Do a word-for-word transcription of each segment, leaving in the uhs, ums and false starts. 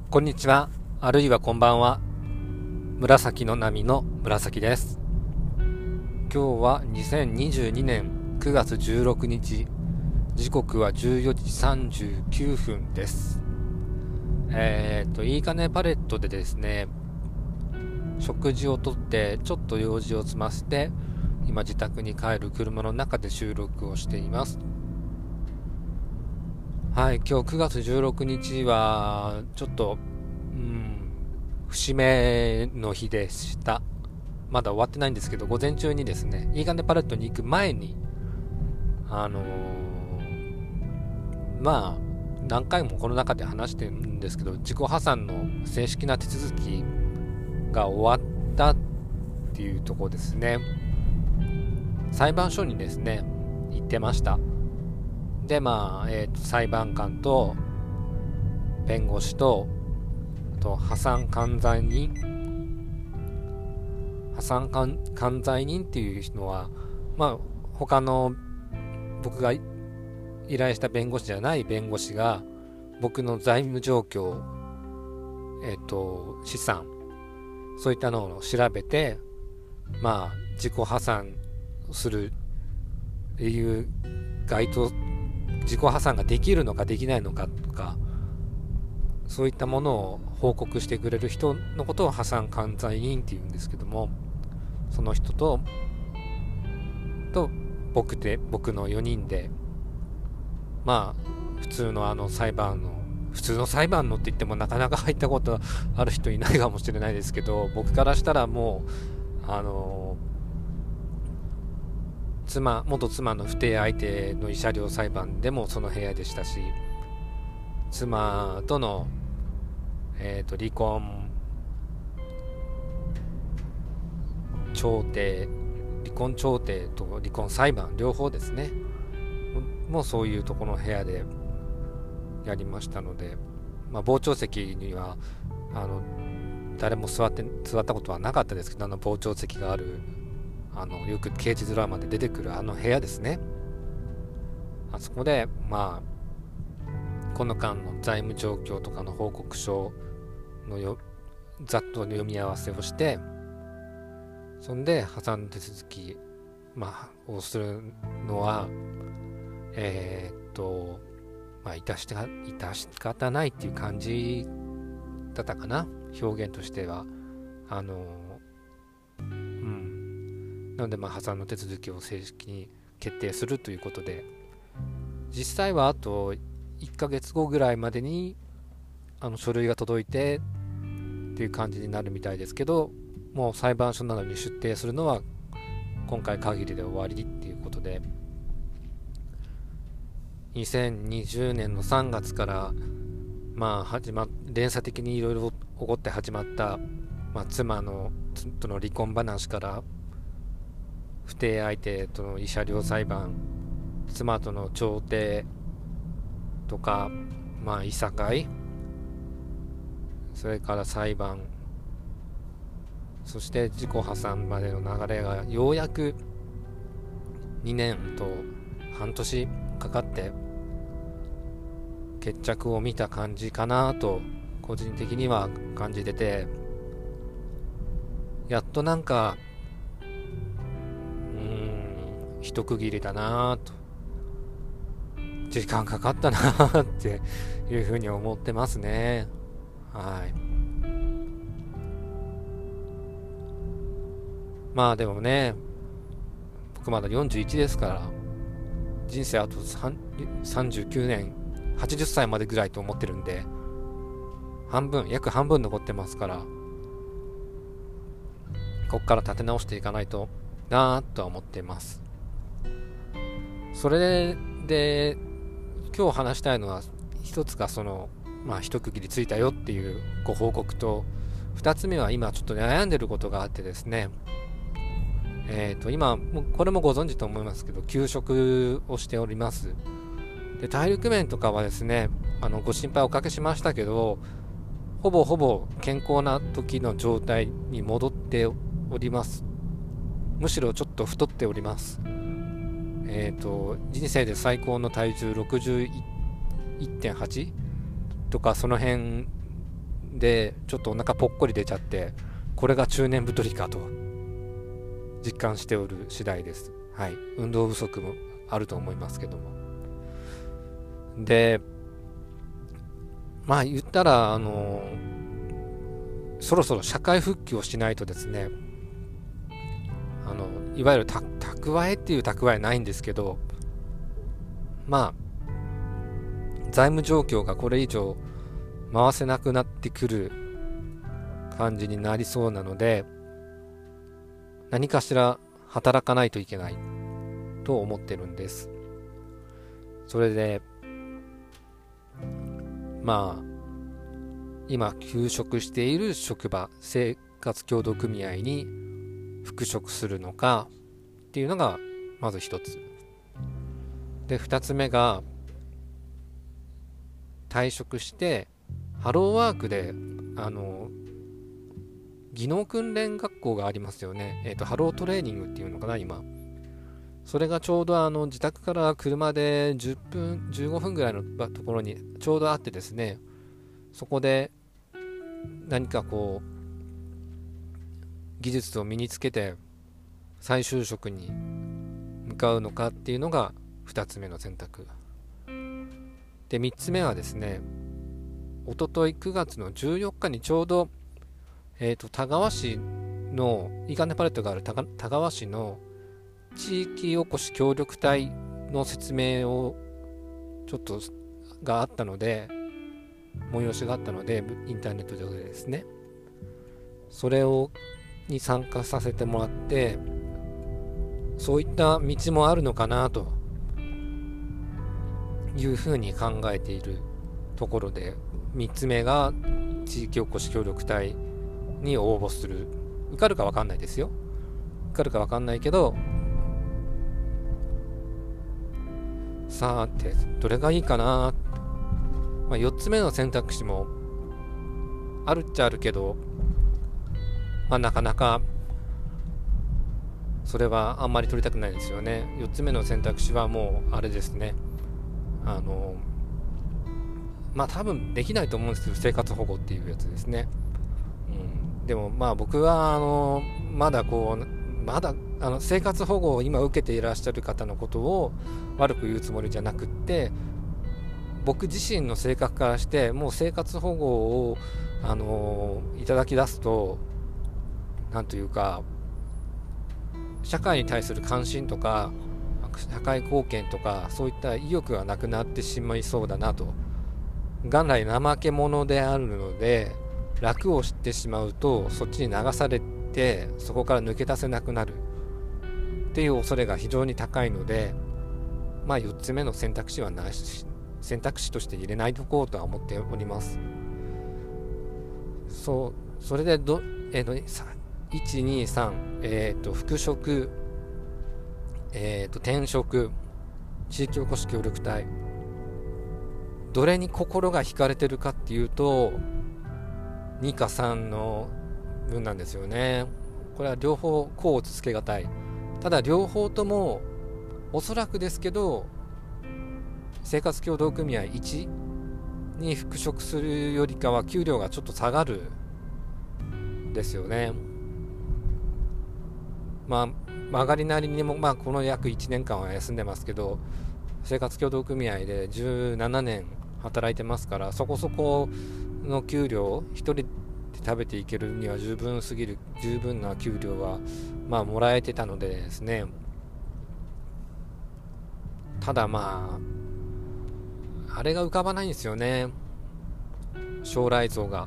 こんにちは、あるいはこんばんは。紫の波の紫です。今日はにせんにじゅうにねんくがつじゅうろくにち、時刻はじゅうよじさんじゅうきゅうふんです。えーと、いいかねパレットでですね、食事をとってちょっと用事を済ませて、今自宅に帰る車の中で収録をしています。はい、今日くがつじゅうろくにちはちょっと、うん、節目の日でした。まだ終わってないんですけど、午前中にですね、いいかねパレットに行く前に、あのー、まあ、何回もこの中で話してるんですけど、自己破産の正式な手続きが終わったっていうところですね。裁判所にですね、行ってました。で、まあ、えーと、裁判官と弁護士と、と破産管財人破産管財人っていうのは、まあ、他の僕が依頼した弁護士じゃない弁護士が僕の財務状況、えーと、資産、そういったのを調べて、まあ、自己破産する理由、該当自己破産ができるのかできないのかとか、そういったものを報告してくれる人のことを破産管財人っていうんですけども、その人とと僕で僕のよにんで、まあ普通のあの裁判の普通の裁判のって言ってもなかなか入ったことある人いないかもしれないですけど、僕からしたらもうあの妻元妻の不貞相手の慰謝料裁判でもその部屋でしたし、妻との、えー、と離婚調停離婚調停と離婚裁判両方ですね、もうそういうところの部屋でやりましたので、まあ、傍聴席にはあの誰も座って座ったことはなかったですけど、あの傍聴席がある、あのよく刑事ドラマで出てくるあの部屋ですね。あそこでまあこの間の財務状況とかの報告書のよざっと読み合わせをして、そんで破産手続き、まあ、をするのはえー、っとまあ致しか致し方ないっていう感じだったかな、表現としては。あのうんなので、まあ破産の手続きを正式に決定するということで、実際はあといっかげつごぐらいまでにあの書類が届いてっていう感じになるみたいですけど、もう裁判所などに出廷するのは今回限りで終わりっていうことで、にせんにじゅうねんのさんがつからまあ始ま連鎖的にいろいろ起こって始まった、まあ、妻のとの離婚話から不貞相手との慰謝料裁判、妻との調停とか、まあいさかい、それから裁判、そして自己破産までの流れがようやくにねんとはんとしかかって決着を見た感じかなと個人的には感じてて、やっとなんかうーん一区切りだなと、時間かかったなっていうふうに思ってますね。はい。まあでもね、僕まだよんじゅういちですから、人生あとさんじゅうきゅうねん、はちじゅっさいまでぐらいと思ってるんで、半分約半分残ってますから、こっから立て直していかないとなぁとは思っています。それで今日話したいのは、一つがそのまあ一区切りついたよっていうご報告と、二つ目は今ちょっと悩んでることがあってですね、えーと今もうこれもご存知と思いますけど、休職をしております。で体力面とかはですね、あのご心配おかけしましたけど、ほぼほぼ健康な時の状態に戻っております。むしろちょっと太っております。えーと人生で最高の体重 ろくじゅういってんはち とかその辺でちょっとお腹ぽっこり出ちゃって、これが中年太りかと実感しておる次第です。はい、運動不足もあると思いますけども。でまあ言ったらあのそろそろ社会復帰をしないとですね、あのいわゆるた蓄えっていう蓄えないんですけど、まあ財務状況がこれ以上回せなくなってくる感じになりそうなので、何かしら働かないといけないと思ってるんです。それでまあ今休職している職場、生活協同組合に復職するのかっていうのがまず一つで、二つ目が退職してハローワークであの技能訓練学校がありますよね。えっとハロートレーニングっていうのかな今。それがちょうどあの自宅から車でじゅっぷんじゅうごふんぐらいのところにちょうどあってですね、そこで何かこう技術を身につけて再就職に向かうのかっていうのがふたつめの選択で、みっつめはですね、おとといくがつのじゅうよっかにちょうど、えーと田川市のイーガンネパレットがある田川市の地域おこし協力隊の説明をちょっとがあったので、催しがあったのでインターネット上でですね、それをに参加させてもらって、そういった道もあるのかなというふうに考えているところで、みっつめが地域おこし協力隊に応募する。受かるか分かんないですよ。受かるか分かんないけど、さてどれがいいかな。まあ、よっつめの選択肢もあるっちゃあるけど、まあ、なかなかそれはあんまり取りたくないですよね。よっつめの選択肢はもうあれですね、あのまあ多分できないと思うんですけど、生活保護っていうやつですね。うん、でもまあ僕はあのまだこうまだあの生活保護を今受けていらっしゃる方のことを悪く言うつもりじゃなくって、僕自身の性格からしてもう生活保護をあのいただき出すと、なんというか社会に対する関心とか社会貢献とかそういった意欲がなくなってしまいそうだなと。元来怠け者であるので、楽を知ってしまうとそっちに流されてそこから抜け出せなくなるっていう恐れが非常に高いので、まあよっつめの選択肢はなし、選択肢として入れないとこうとは思っております。そうそれでどえっ、ー、といち、に、さん、えっ、ー、と復職、えっ、ー、と転職、地域おこし協力隊、どれに心が惹かれてるかっていうとにかさんの分なんですよね。これは両方こうつけがたい。ただ両方ともおそらくですけど生活協同組合いちに復職するよりかは給料がちょっと下がるですよね。まあ曲がりなりにも、まあ、この約いちねんかんは休んでますけど、生活協同組合でじゅうななねん働いてますから、そこそこの給料一人で食べていけるには十分すぎる十分な給料はまあもらえてたのでですね。ただまああれが浮かばないんですよね、将来像が。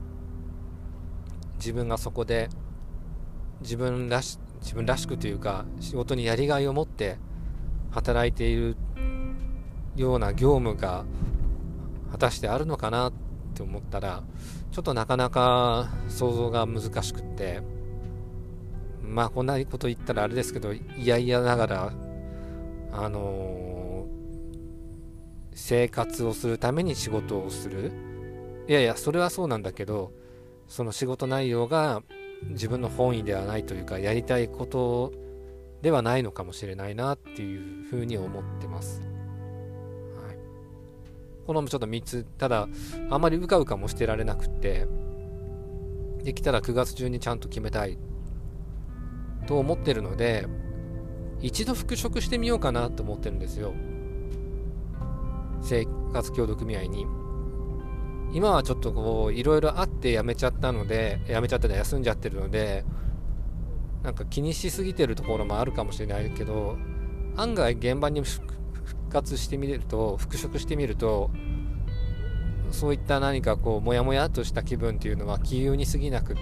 自分がそこで自分らし自分らしくというか仕事にやりがいを持って働いているような業務が果たしてあるのかなって思ったら、ちょっとなかなか想像が難しくって、まあこんなこと言ったらあれですけど、いやいやながらあのー、生活をするために仕事をする。いやいやそれはそうなんだけど、その仕事内容が自分の本意ではないというか、やりたいことではないのかもしれないなっていうふうに思ってます。はい、 このちょっとみっつ、ただあんまりうかうかもしてられなくって、できたらくがつ中にちゃんと決めたいと思ってるので、一度復職してみようかなと思ってるんですよ、生活協同組合に。今はちょっとこういろいろあって辞めちゃったので、辞めちゃったで休んじゃってるので、なんか気にしすぎてるところもあるかもしれないけど、案外現場に復活してみると、復職してみると、そういった何かこうモヤモヤっとした気分っていうのは気憂に過ぎなくって、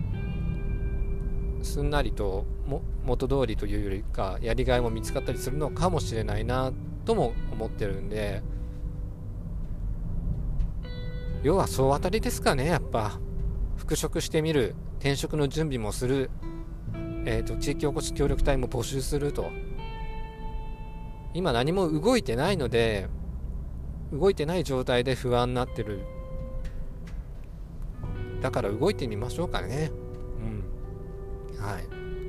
すんなりとも元通りというよりかやりがいも見つかったりするのかもしれないなとも思ってるんで、要は総当たりですかね。やっぱ復職してみる、転職の準備もする、えーと地域おこし協力隊も募集すると。今何も動いてないので、動いてない状態で不安になってる。だから動いてみましょうかね。うん、はい、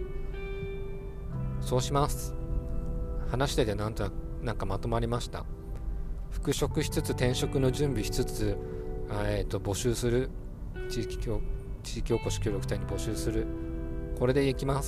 そうします。話しててなんとなんかまとまりました。復職しつつ転職の準備しつつ、えーと募集する、地域協地域おこし協力隊に募集する、これでいきます。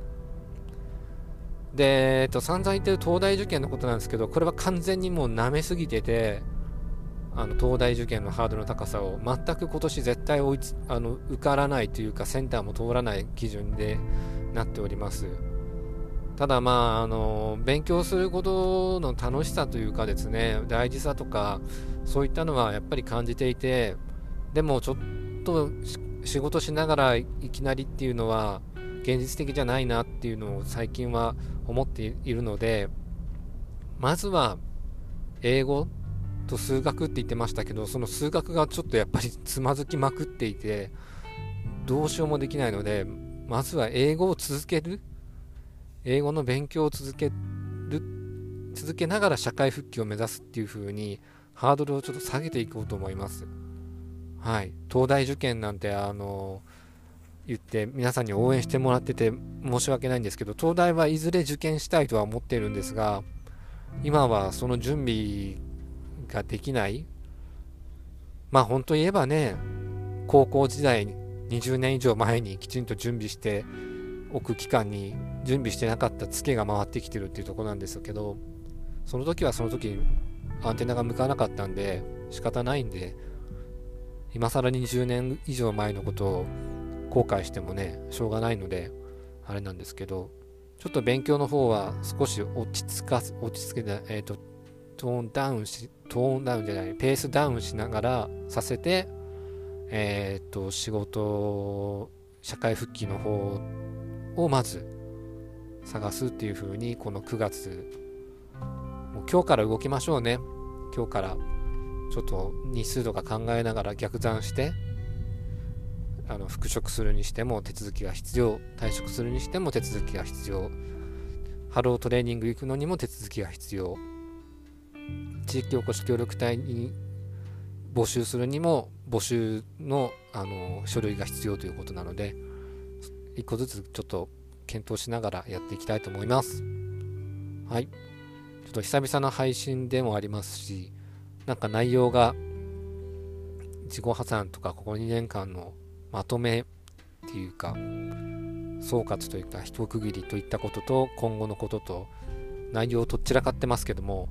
で、えっと、散々言ってる東大受験のことなんですけど、これは完全にもう舐めすぎてて、あの東大受験のハードルの高さを全く今年絶対追いつあの受からないというか、センターも通らない基準でなっております。ただまあ、あの勉強することの楽しさというかですね、大事さとかそういったのはやっぱり感じていて、でもちょっと仕事しながらいきなりっていうのは現実的じゃないなっていうのを最近は思っているので、まずは英語と数学って言ってましたけど、その数学がちょっとやっぱりつまずきまくっていてどうしようもできないので、まずは英語を続ける、英語の勉強を続ける続けながら社会復帰を目指すっていう風にハードルをちょっと下げていこうと思います。はい、東大受験なんてあの言って皆さんに応援してもらってて申し訳ないんですけど、東大はいずれ受験したいとは思っているんですが、今はその準備ができない。まあ本当言えばね、高校時代にじゅうねん以上前にきちんと準備しておく期間に準備してなかったツケが回ってきてるっていうところなんですけど、その時はその時アンテナが向かなかったんで仕方ないんで、今更にじゅうねん以上前のことを後悔してもねしょうがないのであれなんですけど、ちょっと勉強の方は少し落ち着か落ち着けて、えーとトーンダウンしトーンダウンじゃないペースダウンしながらさせて、えっと仕事社会復帰の方をまず探すっていう風に、このくがつもう今日から動きましょうね。今日からちょっと日数とか考えながら逆算して、あの復職するにしても手続きが必要、退職するにしても手続きが必要、ハロートレーニング行くのにも手続きが必要、地域おこし協力隊に募集するにも募集 の, あの書類が必要ということなので、一個ずつちょっと検討しながらやっていきたいと思います。はい、ちょっと久々の配信でもありますし、なんか内容が自己破産とかここにねんかんのまとめっていうか総括というか一区切りといったことと今後のことと内容をとっちらかってますけども、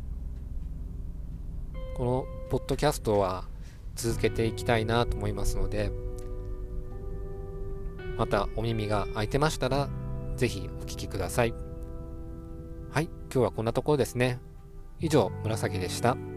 このポッドキャストは続けていきたいなと思いますので、またお耳が開いてましたらぜひお聞きください。はい、今日はこんなところですね。以上、紫でした。